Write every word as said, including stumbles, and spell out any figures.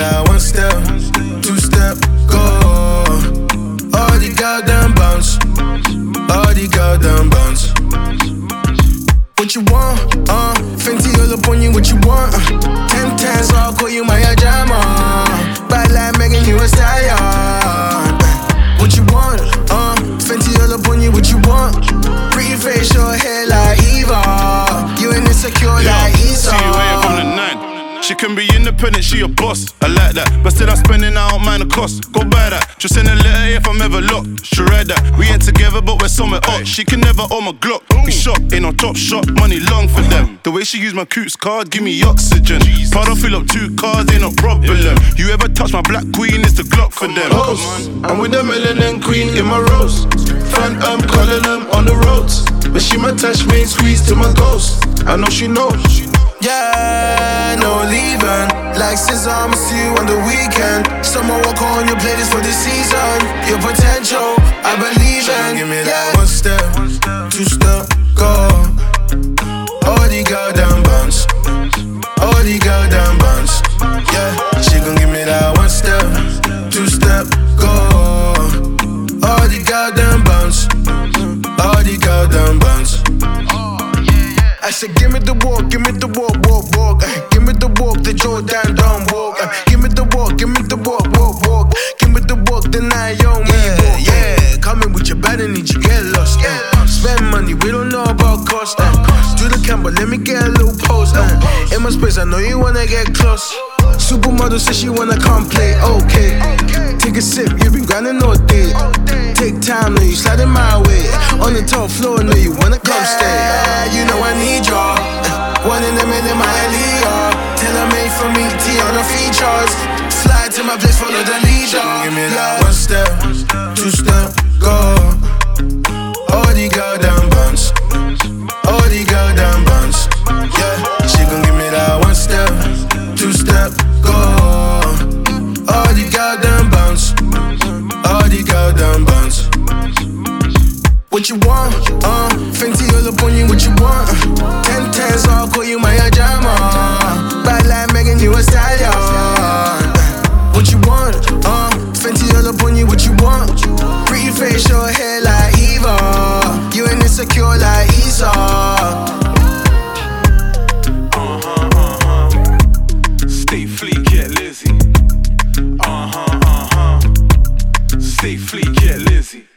that one step, two step, go. All the goddamn bounce, all the goddamn bounce. What you want, uh, Fenty all up on you, what you want, uh, ten times, so I'll call you my Ajama. Bad like Megan, you a stallion, uh, what you want, uh, Fenty all up on you, what you want, pretty face, short hair like Eva, you ain't insecure yeah, like Esau. See you waiting from the nine. She can be independent, she a boss, I like that. But still I'm spending, I don't mind the cost. Go buy that, just send a letter if I'm ever locked. She read that, we ain't together but we're somewhere up. She can never own my Glock, we shot, ain't no top shot. Money long for them, the way she use my Coots card, give me oxygen. Pard don't fill up two cars, ain't no problem. You ever touch my black queen, it's the Glock for them. I'm with the melanin queen in my rose. Fan, I'm calling them on the roads. But she my touch me, squeeze to my ghost. I know she knows. Yeah, no leaving. Like scissors, I'ma see you on the weekend. Someone walk on your playlist for the season. Your potential, I believe in. Give me that one step, two step, go. All the goddamn bounce, all the goddamn bounce. Yeah, she gon' give me that one step, two step, go. All the goddamn bounce, all the goddamn bounce. I said, give me the walk, give me the walk, walk, walk. Uh, give me the walk, the Jordan don't walk. Uh, give me the walk, give me the walk, walk, walk. Give me the walk, the night, yo, me walk. Yeah, coming with your bad and need you get lost. Uh, spend money, we don't know about cost. Uh, do the camera, let me get a little pose. Uh, in my space, I know you wanna get close. Supermodel says she wanna come play, okay. Take a sip, you been grinding all day. Take time, now you sliding my way. On the top floor, know you wanna come stay. Yeah, you know I need ya. One in a million, my Aliyah. Tell her made for me, T on the features. Fly to my place, follow the leader. Give me that one step, two step, go. All the goddamn bounce, all the goddamn bounce. Yeah, she gon' give me that one step, two step, go. All the goddamn bounce, all the goddamn bounce. What you want, uh, Fenty all up on you, what you want, uh, ten times, so I'll call you my Ajama. Bad like Megan, you a stallion, uh, what you want, uh, Fenty all up on you, what you want, pretty face, short hair like Eva, you ain't insecure like Esau. Uh-huh, uh-huh. Stay fleek, yeah, Lizzie. Uh-huh, uh-huh. Stay fleek, yeah, Lizzie.